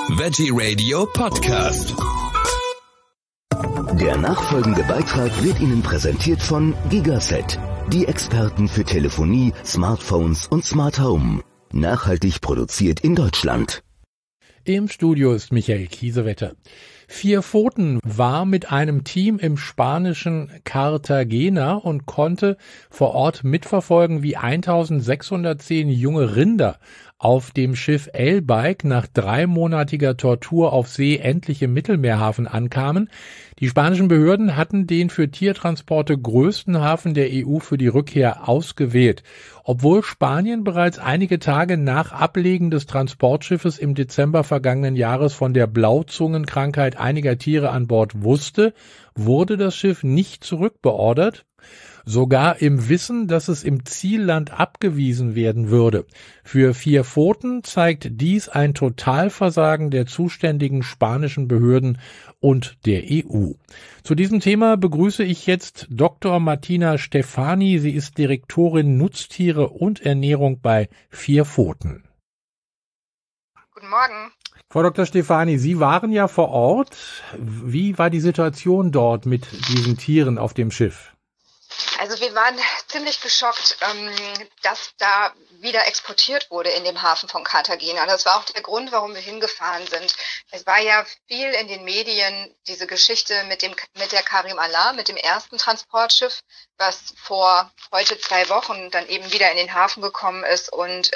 Veggie Radio Podcast. Der nachfolgende Beitrag wird Ihnen präsentiert von Gigaset, die Experten für Telefonie, Smartphones und Smart Home. Nachhaltig produziert in Deutschland. Im Studio ist Michael Kiesewetter. 4 Pfoten war mit einem Team im spanischen Cartagena und konnte vor Ort mitverfolgen, wie 1610 junge Rinder auf dem Schiff Elbaik nach 3-monatiger Tortur auf See endlich im Mittelmeerhafen ankamen. Die spanischen Behörden hatten den für Tiertransporte größten Hafen der EU für die Rückkehr ausgewählt. Obwohl Spanien bereits einige Tage nach Ablegen des Transportschiffes im Dezember vergangenen Jahres von der Blauzungenkrankheit einiger Tiere an Bord wusste, wurde das Schiff nicht zurückbeordert. Sogar im Wissen, dass es im Zielland abgewiesen werden würde. Für 4 Pfoten zeigt dies ein Totalversagen der zuständigen spanischen Behörden und der EU. Zu diesem Thema begrüße ich jetzt Dr. Martina Stefani. Sie ist Direktorin Nutztiere und Ernährung bei 4 Pfoten. Guten Morgen. Frau Dr. Stefani, Sie waren ja vor Ort. Wie war die Situation dort mit diesen Tieren auf dem Schiff? Also wir waren ziemlich geschockt, dass da wieder exportiert wurde in dem Hafen von Cartagena. Das war auch der Grund, warum wir hingefahren sind. Es war ja viel in den Medien diese Geschichte mit der Karim Allah, mit dem ersten Transportschiff, was vor heute 2 Wochen dann eben wieder in den Hafen gekommen ist und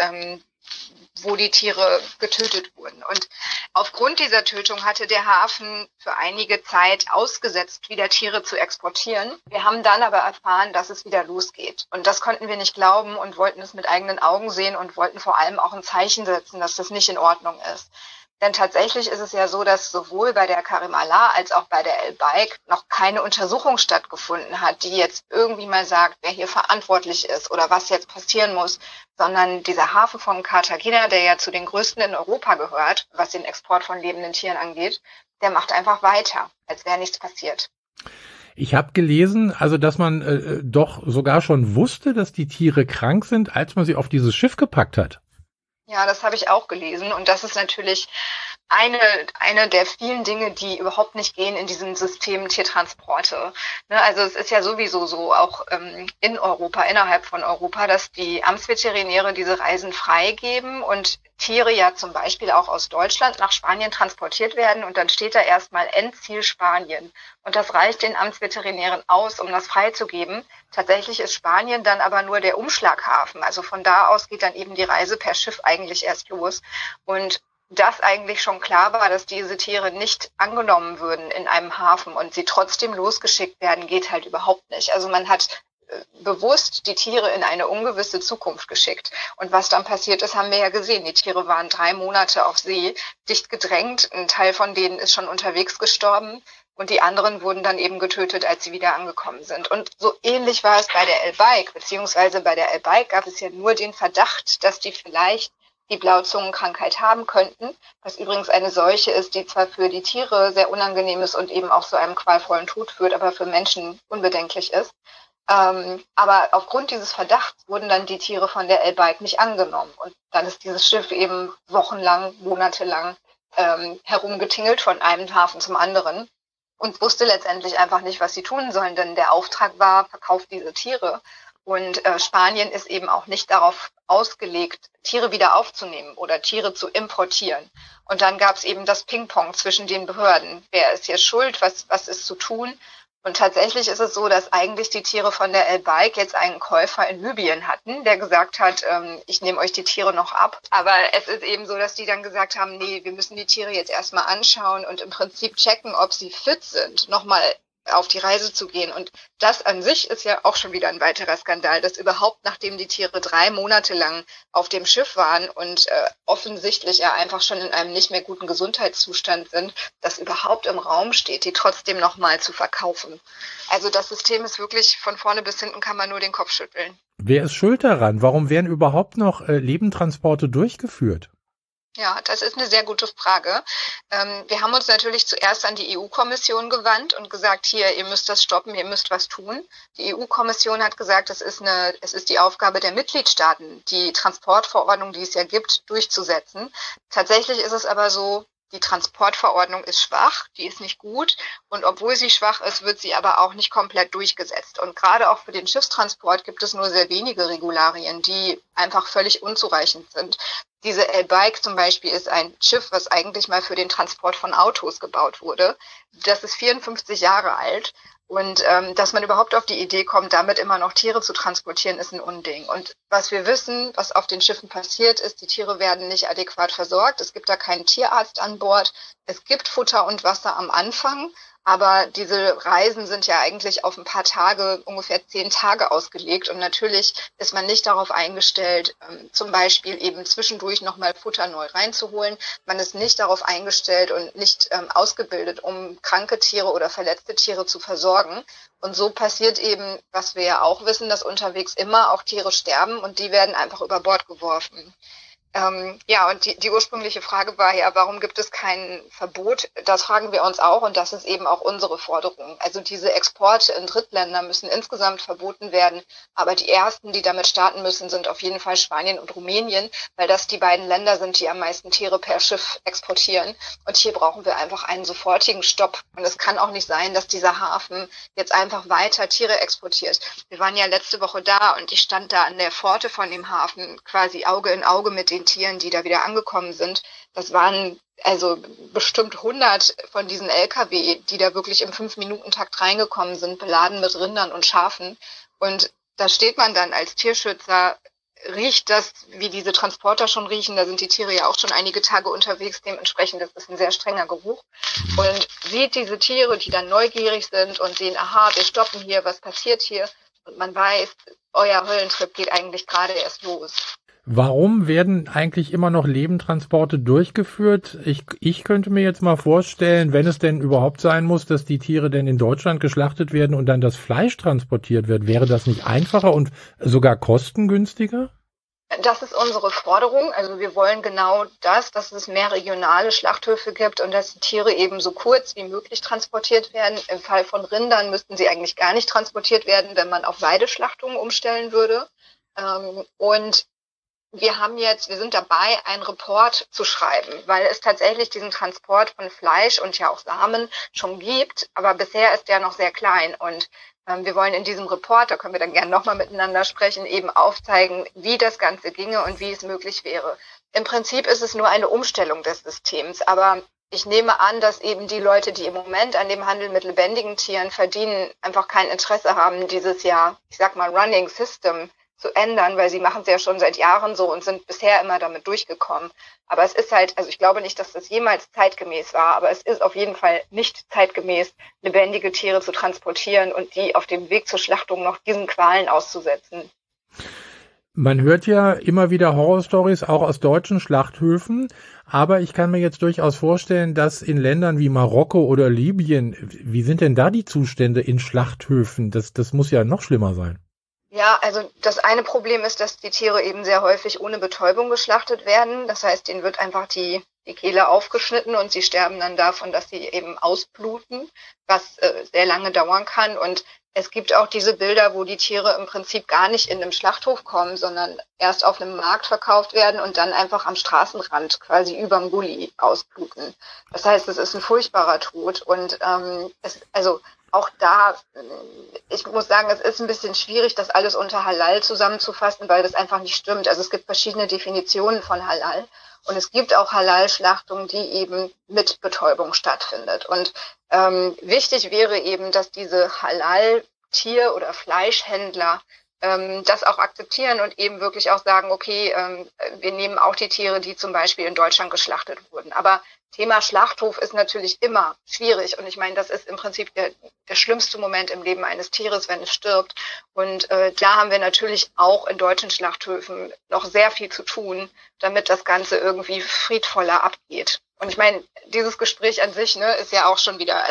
wo die Tiere getötet wurden. Und aufgrund dieser Tötung hatte der Hafen für einige Zeit ausgesetzt, wieder Tiere zu exportieren. Wir haben dann aber erfahren, dass es wieder losgeht. Und das konnten wir nicht glauben und wollten es mit eigenen Augen sehen und wollten vor allem auch ein Zeichen setzen, dass das nicht in Ordnung ist. Denn tatsächlich ist es ja so, dass sowohl bei der Karim Allah als auch bei der Elbaik noch keine Untersuchung stattgefunden hat, die jetzt irgendwie mal sagt, wer hier verantwortlich ist oder was jetzt passieren muss, sondern dieser Hafen von Cartagena, der ja zu den größten in Europa gehört, was den Export von lebenden Tieren angeht, der macht einfach weiter, als wäre nichts passiert. Ich habe gelesen, also dass man doch sogar schon wusste, dass die Tiere krank sind, als man sie auf dieses Schiff gepackt hat. Ja, das habe ich auch gelesen und das ist natürlich eine der vielen Dinge, die überhaupt nicht gehen in diesem System Tiertransporte. Ne, also es ist ja sowieso so, auch in Europa, innerhalb von Europa, dass die Amtsveterinäre diese Reisen freigeben und Tiere ja zum Beispiel auch aus Deutschland nach Spanien transportiert werden und dann steht da erstmal Endziel Spanien. Und das reicht den Amtsveterinären aus, um das freizugeben. Tatsächlich ist Spanien dann aber nur der Umschlaghafen. Also von da aus geht dann eben die Reise per Schiff eigentlich erst los. Und dass eigentlich schon klar war, dass diese Tiere nicht angenommen würden in einem Hafen und sie trotzdem losgeschickt werden, geht halt überhaupt nicht. Also man hat bewusst die Tiere in eine ungewisse Zukunft geschickt. Und was dann passiert ist, haben wir ja gesehen. Die Tiere waren 3 Monate auf See, dicht gedrängt. Ein Teil von denen ist schon unterwegs gestorben. Und die anderen wurden dann eben getötet, als sie wieder angekommen sind. Und so ähnlich war es bei der Elbaik, beziehungsweise bei der Elbaik gab es ja nur den Verdacht, dass die vielleicht die Blauzungenkrankheit haben könnten, was übrigens eine Seuche ist, die zwar für die Tiere sehr unangenehm ist und eben auch zu einem qualvollen Tod führt, aber für Menschen unbedenklich ist. Aber aufgrund dieses Verdachts wurden dann die Tiere von der Elbaik nicht angenommen. Und dann ist dieses Schiff eben wochenlang, monatelang herumgetingelt von einem Hafen zum anderen und wusste letztendlich einfach nicht, was sie tun sollen, denn der Auftrag war, verkauft diese Tiere. Und Spanien ist eben auch nicht darauf ausgelegt, Tiere wieder aufzunehmen oder Tiere zu importieren. Und dann gab es eben das Ping-Pong zwischen den Behörden. Wer ist hier schuld? Was ist zu tun? Und tatsächlich ist es so, dass eigentlich die Tiere von der Elbaik jetzt einen Käufer in Libyen hatten, der gesagt hat, ich nehme euch die Tiere noch ab. Aber es ist eben so, dass die dann gesagt haben, nee, wir müssen die Tiere jetzt erstmal anschauen und im Prinzip checken, ob sie fit sind, nochmal auf die Reise zu gehen. Und das an sich ist ja auch schon wieder ein weiterer Skandal, dass überhaupt, nachdem die Tiere 3 Monate lang auf dem Schiff waren und offensichtlich ja einfach schon in einem nicht mehr guten Gesundheitszustand sind, dass überhaupt im Raum steht, die trotzdem nochmal zu verkaufen. Also das System ist wirklich von vorne bis hinten, kann man nur den Kopf schütteln. Wer ist schuld daran? Warum werden überhaupt noch Lebendtransporte durchgeführt? Ja, das ist eine sehr gute Frage. Wir haben uns natürlich zuerst an die EU-Kommission gewandt und gesagt, hier, ihr müsst das stoppen, ihr müsst was tun. Die EU-Kommission hat gesagt, es ist die Aufgabe der Mitgliedstaaten, die Transportverordnung, die es ja gibt, durchzusetzen. Tatsächlich ist es aber so, die Transportverordnung ist schwach, die ist nicht gut und obwohl sie schwach ist, wird sie aber auch nicht komplett durchgesetzt. Und gerade auch für den Schiffstransport gibt es nur sehr wenige Regularien, die einfach völlig unzureichend sind. Diese El-Bike zum Beispiel ist ein Schiff, was eigentlich mal für den Transport von Autos gebaut wurde. Das ist 54 Jahre alt. Und dass man überhaupt auf die Idee kommt, damit immer noch Tiere zu transportieren, ist ein Unding. Und was wir wissen, was auf den Schiffen passiert ist, die Tiere werden nicht adäquat versorgt. Es gibt da keinen Tierarzt an Bord. Es gibt Futter und Wasser am Anfang. Aber diese Reisen sind ja eigentlich auf ein paar Tage, ungefähr 10 Tage ausgelegt. Und natürlich ist man nicht darauf eingestellt, zum Beispiel eben zwischendurch nochmal Futter neu reinzuholen. Man ist nicht darauf eingestellt und nicht ausgebildet, um kranke Tiere oder verletzte Tiere zu versorgen. Und so passiert eben, was wir ja auch wissen, dass unterwegs immer auch Tiere sterben und die werden einfach über Bord geworfen. Ja, und die ursprüngliche Frage war ja, warum gibt es kein Verbot? Das fragen wir uns auch und das ist eben auch unsere Forderung. Also diese Exporte in Drittländer müssen insgesamt verboten werden, aber die ersten, die damit starten müssen, sind auf jeden Fall Spanien und Rumänien, weil das die beiden Länder sind, die am meisten Tiere per Schiff exportieren. Und hier brauchen wir einfach einen sofortigen Stopp. Und es kann auch nicht sein, dass dieser Hafen jetzt einfach weiter Tiere exportiert. Wir waren ja letzte Woche da und ich stand da an der Pforte von dem Hafen quasi Auge in Auge mit den Tieren, die da wieder angekommen sind. Das waren also bestimmt 100 von diesen LKW, die da wirklich im 5-Minuten-Takt reingekommen sind, beladen mit Rindern und Schafen. Und da steht man dann als Tierschützer, riecht das, wie diese Transporter schon riechen. Da sind die Tiere ja auch schon einige Tage unterwegs. Dementsprechend ist es ein sehr strenger Geruch. Und sieht diese Tiere, die dann neugierig sind und sehen, aha, wir stoppen hier, was passiert hier? Und man weiß, euer Höllentrip geht eigentlich gerade erst los. Warum werden eigentlich immer noch Lebendtransporte durchgeführt? Ich könnte mir jetzt mal vorstellen, wenn es denn überhaupt sein muss, dass die Tiere denn in Deutschland geschlachtet werden und dann das Fleisch transportiert wird. Wäre das nicht einfacher und sogar kostengünstiger? Das ist unsere Forderung. Also wir wollen genau das, dass es mehr regionale Schlachthöfe gibt und dass die Tiere eben so kurz wie möglich transportiert werden. Im Fall von Rindern müssten sie eigentlich gar nicht transportiert werden, wenn man auf Weideschlachtungen umstellen würde. Und wir sind dabei, einen Report zu schreiben, weil es tatsächlich diesen Transport von Fleisch und ja auch Samen schon gibt, aber bisher ist der noch sehr klein und wir wollen in diesem Report, da können wir dann gerne nochmal miteinander sprechen, eben aufzeigen, wie das Ganze ginge und wie es möglich wäre. Im Prinzip ist es nur eine Umstellung des Systems, aber ich nehme an, dass eben die Leute, die im Moment an dem Handel mit lebendigen Tieren verdienen, einfach kein Interesse haben, dieses Running System zu ändern, weil sie machen es ja schon seit Jahren so und sind bisher immer damit durchgekommen. Aber es ist halt, also ich glaube nicht, dass das jemals zeitgemäß war, aber es ist auf jeden Fall nicht zeitgemäß, lebendige Tiere zu transportieren und die auf dem Weg zur Schlachtung noch diesen Qualen auszusetzen. Man hört ja immer wieder Horrorstories auch aus deutschen Schlachthöfen, aber ich kann mir jetzt durchaus vorstellen, dass in Ländern wie Marokko oder Libyen, wie sind denn da die Zustände in Schlachthöfen? Das muss ja noch schlimmer sein. Ja, also das eine Problem ist, dass die Tiere eben sehr häufig ohne Betäubung geschlachtet werden. Das heißt, ihnen wird einfach die Kehle aufgeschnitten und sie sterben dann davon, dass sie eben ausbluten, was sehr lange dauern kann. Und es gibt auch diese Bilder, wo die Tiere im Prinzip gar nicht in einem Schlachthof kommen, sondern erst auf einem Markt verkauft werden und dann einfach am Straßenrand quasi überm Gully ausbluten. Das heißt, es ist ein furchtbarer Tod und auch da, ich muss sagen, es ist ein bisschen schwierig, das alles unter Halal zusammenzufassen, weil das einfach nicht stimmt. Also es gibt verschiedene Definitionen von Halal und es gibt auch Halal-Schlachtung, die eben mit Betäubung stattfindet. Und wichtig wäre eben, dass diese Halal-Tier- oder Fleischhändler das auch akzeptieren und eben wirklich auch sagen, okay, wir nehmen auch die Tiere, die zum Beispiel in Deutschland geschlachtet wurden. Aber Thema Schlachthof ist natürlich immer schwierig und ich meine, das ist im Prinzip der schlimmste Moment im Leben eines Tieres, wenn es stirbt. Und da haben wir natürlich auch in deutschen Schlachthöfen noch sehr viel zu tun, damit das Ganze irgendwie friedvoller abgeht. Und ich meine, dieses Gespräch an sich, ist ja auch schon wieder,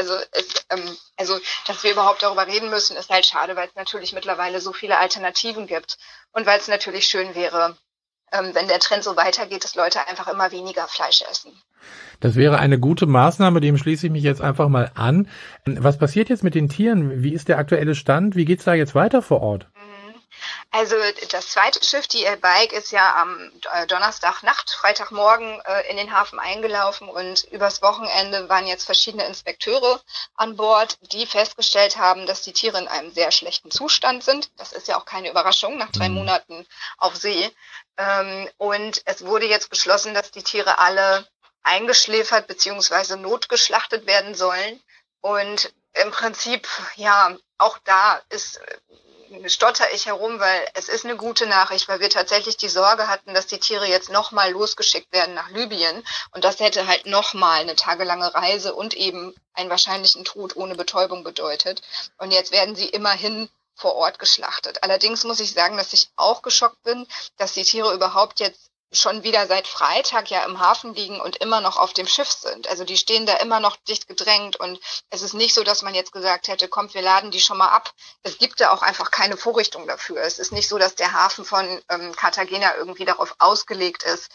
dass wir überhaupt darüber reden müssen, ist halt schade, weil es natürlich mittlerweile so viele Alternativen gibt und weil es natürlich schön wäre, wenn der Trend so weitergeht, dass Leute einfach immer weniger Fleisch essen. Das wäre eine gute Maßnahme, dem schließe ich mich jetzt einfach mal an. Was passiert jetzt mit den Tieren? Wie ist der aktuelle Stand? Wie geht's da jetzt weiter vor Ort? Also das zweite Schiff, die Bike, ist ja am Donnerstagnacht, Freitagmorgen in den Hafen eingelaufen und übers Wochenende waren jetzt verschiedene Inspekteure an Bord, die festgestellt haben, dass die Tiere in einem sehr schlechten Zustand sind. Das ist ja auch keine Überraschung nach 3 Monaten auf See. Und es wurde jetzt beschlossen, dass die Tiere alle eingeschläfert bzw. notgeschlachtet werden sollen. Und im Prinzip, ja, auch da stotter ich herum, weil es ist eine gute Nachricht, weil wir tatsächlich die Sorge hatten, dass die Tiere jetzt nochmal losgeschickt werden nach Libyen und das hätte halt nochmal eine tagelange Reise und eben einen wahrscheinlichen Tod ohne Betäubung bedeutet. Und jetzt werden sie immerhin vor Ort geschlachtet. Allerdings muss ich sagen, dass ich auch geschockt bin, dass die Tiere überhaupt jetzt schon wieder seit Freitag ja im Hafen liegen und immer noch auf dem Schiff sind. Also die stehen da immer noch dicht gedrängt und es ist nicht so, dass man jetzt gesagt hätte, kommt, wir laden die schon mal ab. Es gibt da auch einfach keine Vorrichtung dafür. Es ist nicht so, dass der Hafen von Cartagena irgendwie darauf ausgelegt ist,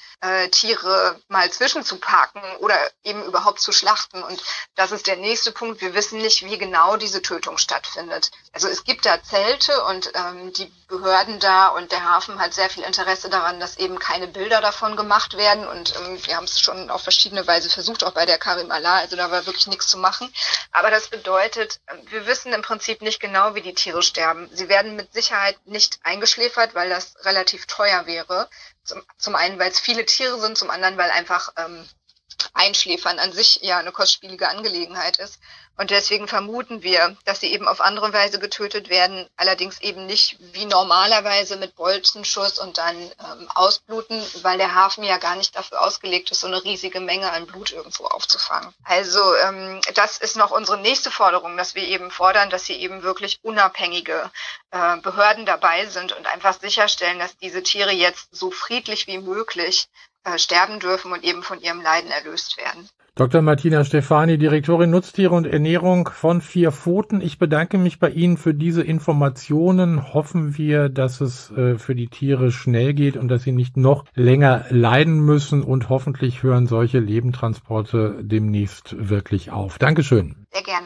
Tiere mal zwischenzuparken oder eben überhaupt zu schlachten. Und das ist der nächste Punkt. Wir wissen nicht, wie genau diese Tötung stattfindet. Also es gibt da Zelte und die Behörden da und der Hafen hat sehr viel Interesse daran, dass eben keine Bilder davon gemacht werden und wir haben es schon auf verschiedene Weise versucht, auch bei der Karim Allah, also da war wirklich nichts zu machen. Aber das bedeutet, wir wissen im Prinzip nicht genau, wie die Tiere sterben. Sie werden mit Sicherheit nicht eingeschläfert, weil das relativ teuer wäre. Zum einen, weil es viele Tiere sind, zum anderen, weil einfach Einschläfern an sich ja eine kostspielige Angelegenheit ist. Und deswegen vermuten wir, dass sie eben auf andere Weise getötet werden, allerdings eben nicht wie normalerweise mit Bolzenschuss und dann ausbluten, weil der Hafen ja gar nicht dafür ausgelegt ist, so eine riesige Menge an Blut irgendwo aufzufangen. Also das ist noch unsere nächste Forderung, dass wir eben fordern, dass hier eben wirklich unabhängige Behörden dabei sind und einfach sicherstellen, dass diese Tiere jetzt so friedlich wie möglich sterben dürfen und eben von ihrem Leiden erlöst werden. Dr. Martina Stefani, Direktorin Nutztiere und Ernährung von 4 Pfoten. Ich bedanke mich bei Ihnen für diese Informationen. Hoffen wir, dass es für die Tiere schnell geht und dass sie nicht noch länger leiden müssen und hoffentlich hören solche Lebendtransporte demnächst wirklich auf. Dankeschön. Sehr gerne.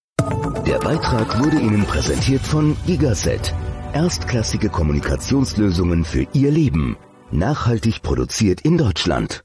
Der Beitrag wurde Ihnen präsentiert von Gigaset. Erstklassige Kommunikationslösungen für Ihr Leben. Nachhaltig produziert in Deutschland.